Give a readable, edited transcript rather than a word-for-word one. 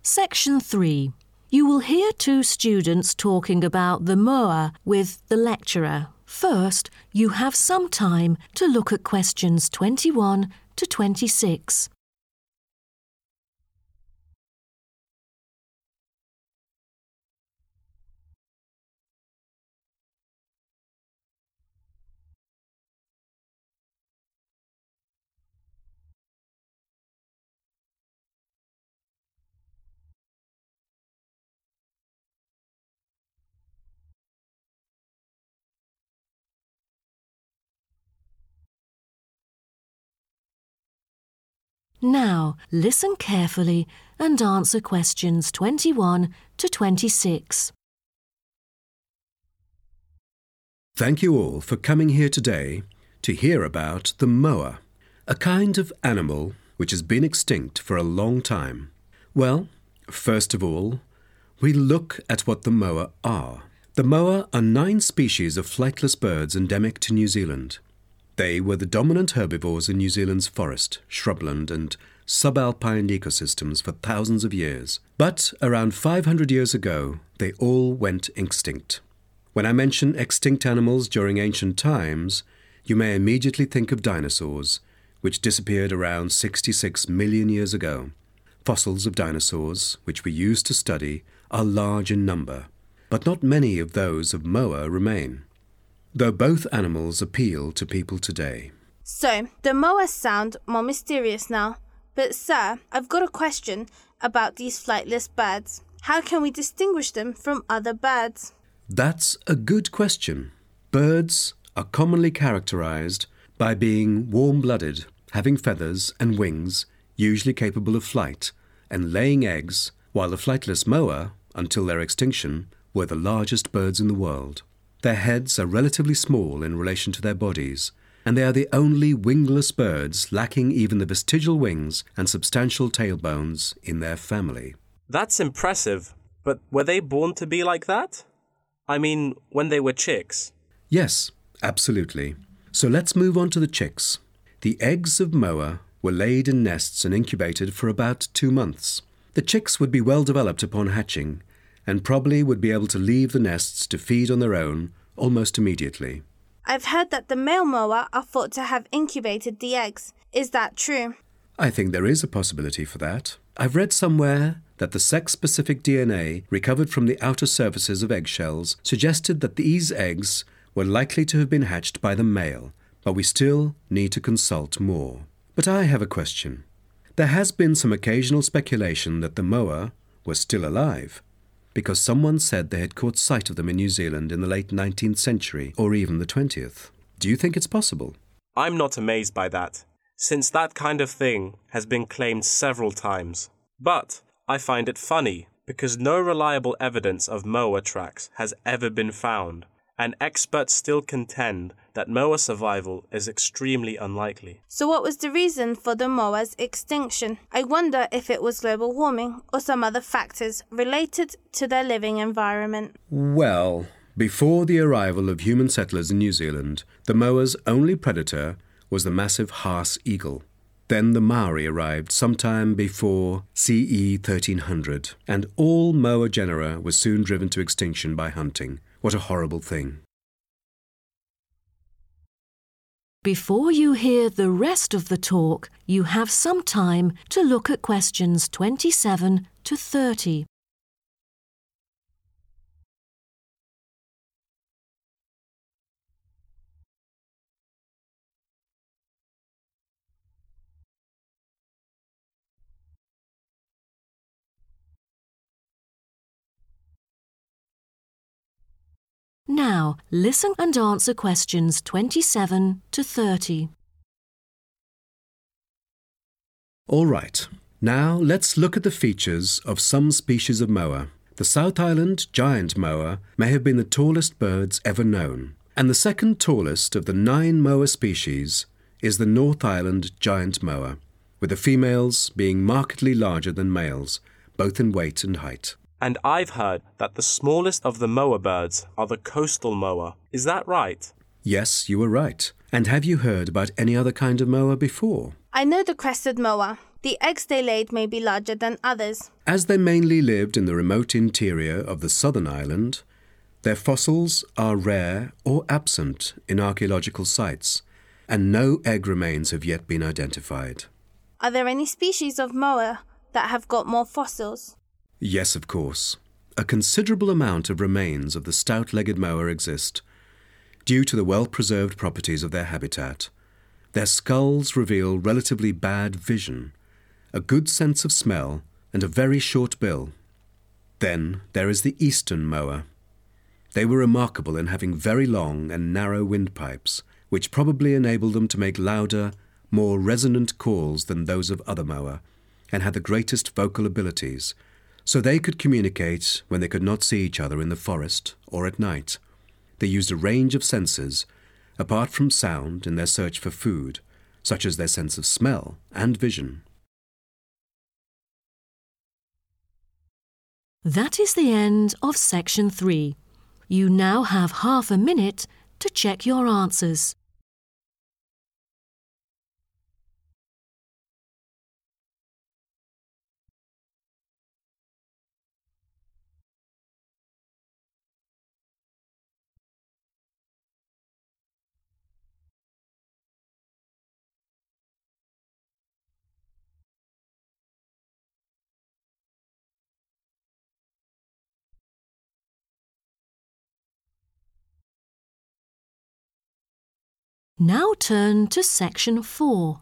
Section 3. You will hear two students talking about the moa with the lecturer. First, you have some time to look at questions 21 to 26. Now, listen carefully and answer questions 21 to 26. Thank you all for coming here today to hear about the moa, a kind of animal which has been extinct for a long time. Well, first of all, we look at what the moa are. The moa are 9 species of flightless birds endemic to New Zealand. They were the dominant herbivores in New Zealand's forest, shrubland and subalpine ecosystems for thousands of years. But around 500 years ago, they all went extinct. When I mention extinct animals during ancient times, you may immediately think of dinosaurs, which disappeared around 66 million years ago. Fossils of dinosaurs, which we use to study, are large in number, but not many of those of moa remain, though both animals appeal to people today. So, the moas sound more mysterious now. But sir, I've got a question about these flightless birds. How can we distinguish them from other birds? That's a good question. Birds are commonly characterized by being warm-blooded, having feathers and wings, usually capable of flight, and laying eggs, while the flightless moa, until their extinction, were the largest birds in the world. Their heads are relatively small in relation to their bodies, and they are the only wingless birds lacking even the vestigial wings and substantial tailbones in their family. That's impressive, but were they born to be like that? I mean, when they were chicks? Yes, absolutely. So let's move on to the chicks. The eggs of moa were laid in nests and incubated for about 2 months. The chicks would be well developed upon hatching, and probably would be able to leave the nests to feed on their own almost immediately. I've heard that the male moa are thought to have incubated the eggs. Is that true? I think there is a possibility for that. I've read somewhere that the sex-specific DNA recovered from the outer surfaces of eggshells suggested that these eggs were likely to have been hatched by the male, but we still need to consult more. But I have a question. There has been some occasional speculation that the moa were still alive, because someone said they had caught sight of them in New Zealand in the late 19th century or even the 20th. Do you think it's possible? I'm not amazed by that, since that kind of thing has been claimed several times. But I find it funny because no reliable evidence of moa tracks has ever been found, and experts still contend that moa survival is extremely unlikely. So what was the reason for the moa's extinction? I wonder if it was global warming or some other factors related to their living environment. Well, before the arrival of human settlers in New Zealand, the moa's only predator was the massive Haas eagle. Then the Maori arrived sometime before CE 1300, and all moa genera were soon driven to extinction by hunting. What a horrible thing. Before you hear the rest of the talk, you have some time to look at questions 27 to 30. Now, listen and answer questions 27 to 30. All right. Now let's look at the features of some species of moa. The South Island giant moa may have been the tallest birds ever known, and the second tallest of the 9 moa species is the North Island giant moa, with the females being markedly larger than males, both in weight and height. And I've heard that the smallest of the moa birds are the coastal moa. Is that right? Yes, you were right. And have you heard about any other kind of moa before? I know the crested moa, The eggs they laid may be larger than others. As they mainly lived in the remote interior of the southern island, their fossils are rare or absent in archaeological sites, and no egg remains have yet been identified. Are there any species of moa that have got more fossils? Yes, of course. A considerable amount of remains of the stout-legged moa exist, due to the well-preserved properties of their habitat. Their skulls reveal relatively bad vision, a good sense of smell, and a very short bill. Then there is the eastern moa. They were remarkable in having very long and narrow windpipes, which probably enabled them to make louder, more resonant calls than those of other moa, and had the greatest vocal abilities, so they could communicate when they could not see each other in the forest or at night. They used a range of senses, apart from sound, in their search for food, such as their sense of smell and vision. That is the end of section 3. You now have half a minute to check your answers. Now turn to section 4.